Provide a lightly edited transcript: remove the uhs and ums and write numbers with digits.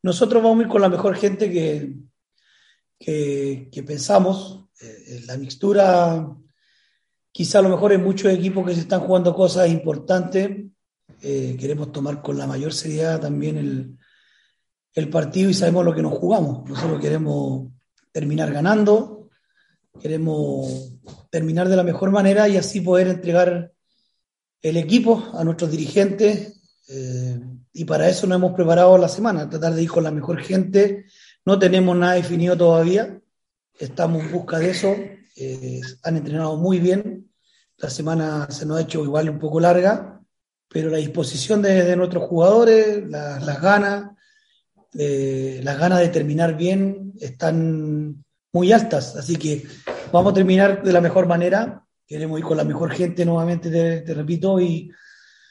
nosotros vamos a ir con la mejor gente que pensamos. La mixtura, quizá a lo mejor en muchos equipos que se están jugando cosas importantes, queremos tomar con la mayor seriedad también el partido y sabemos lo que nos jugamos. Nosotros queremos terminar ganando, queremos terminar de la mejor manera y así poder entregar el equipo a nuestros dirigentes. Y para eso nos hemos preparado la semana, tratar de ir con la mejor gente. No tenemos nada definido todavía, estamos en busca de eso. Han entrenado muy bien, la semana se nos ha hecho igual un poco larga, pero la disposición de nuestros jugadores, las ganas de terminar bien están muy altas, así que vamos a terminar de la mejor manera. Queremos ir con la mejor gente nuevamente, te repito,